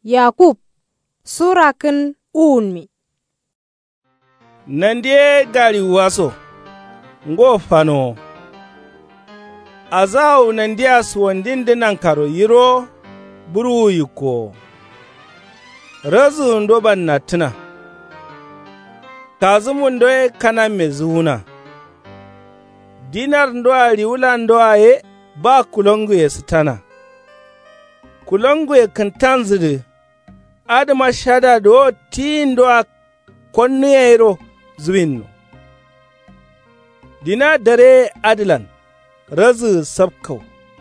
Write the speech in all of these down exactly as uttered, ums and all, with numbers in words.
Yakub Sura kin unmi. Nandie gari waso, ngo fano. Azau nandia suwandin dinan karo yiro, buru yiko. Razu ndoban na tuna. Kazumu ndoe kana mezuna. Dinar ndoa riula ndoa ye, ba kulongu ye sitana. Kulongu ye kantanzidi. Adama shada do ti ndoa konnu yero zuwinno. Dina dare adilan, razu sabkau.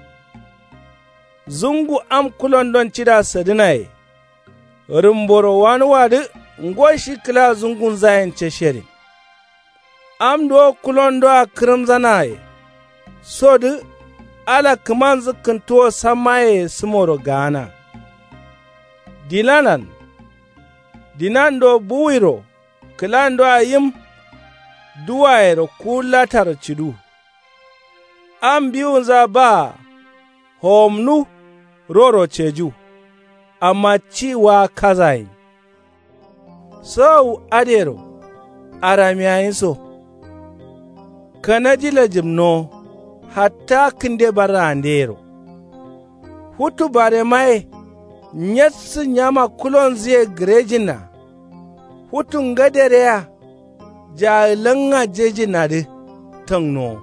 Zungu am kulon don cida sadinaye. Rumboro wani wadi ngoshi kila zungun zayen ceshere. Am do kulon do a kirim zanaye. Sodu ala kiman zikinto samaye simoro gana. Dilanan, dinando buwiro, kilando ayim, duwairo kulatar cidu. An biyun za ba, homnu roro ceju, amma ciwa kazayin. So adero, aramiyayin so, kanajila jimno, hatta kinde bara andero. Hutu bare mai, nyatsu nyama kulon zai grejina, hutun gadereya, jailanga jejina de tangno.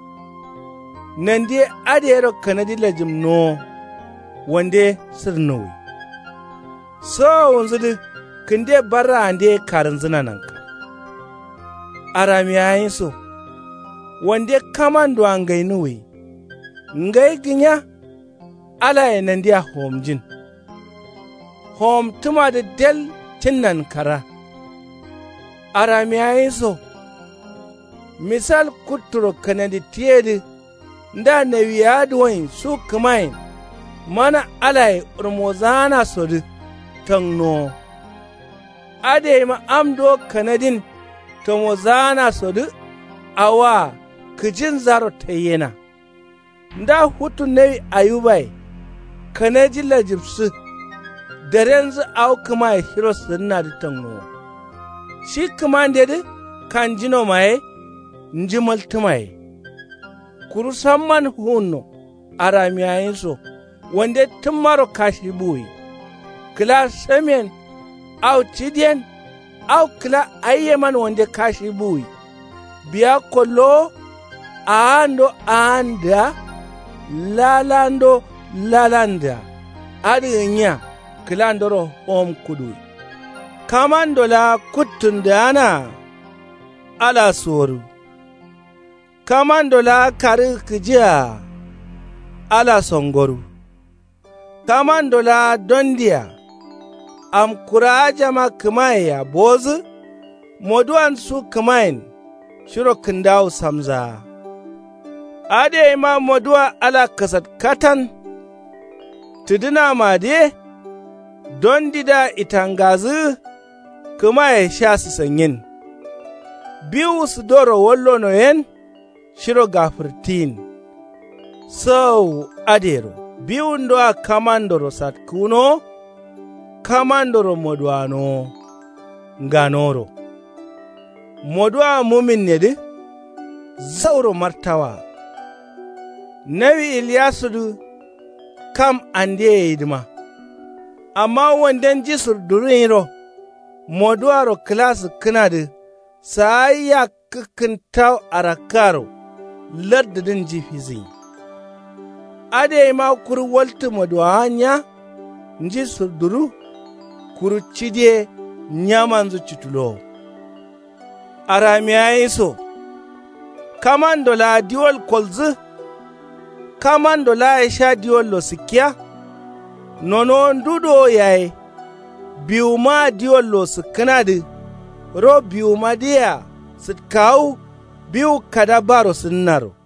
Nandi adero kanadi lajim no, wande sirnowi. So wanzudu kinde bara ande karin zina nanka. Aramiyayin so, wande kamando angainuwi, ngai ginya, ala ya nandiya homjin. Hom tuma da del tinnan kara. Aramiyayin so, misal kuturo kanadi tiyedi, nda na wiyaduwain su kumain, mana alai urmozana sodu tangno. Ade ma amdo kanadin tomozana sodu, awa kijin zaro tayyena. Nda hutu newi ayubai, kanadi lajibsu, darenzu au kuma ya hiro sirna da tangno. Shi kuma ndede kan jino mae, njimal tumaye. Kuru samman hunno, aramiyayin so, wande tumaro kashi buwi. Kila semen, au tidien, au kila ayyeman wande kashi buwi. Biya kolo, aando aanda, lalando lalanda. Adi nya. Kilandoro om kudui. Kamandola kutundana ala soru. Kamandola kari kijia ala songoru. Kamandola dondia am kuraja ma kimaya bozu moduan su kimain shiro kindau samza. Ade ima modua ala kasat katan tuduna made don dida itangazu kuma ya sha su sanyin. Biyu su doro wallo noyen shiro gafirtin. So adero, biyu ndo a kamandoro satkuno, kamandoro modwano, nganoro. Modwa mumin nedi, zauro martawa. Nawi Ilyasudu kam ande idima. Amma wandan jisur duriro, moduaro kilasu kinadi, saya kikintau arakaro, lardadin jifizi. Ade ma kuru waltu moduanya, njisur duru, kuru chidie nyamanzu chitulo. Aramiyayi so, kamandola diwol kolzu, kamandola esha diwol losikia, nono ndudo yae, biuma diolo su kanadi, ro biuma dia, su kawu biu kadabaro su naro.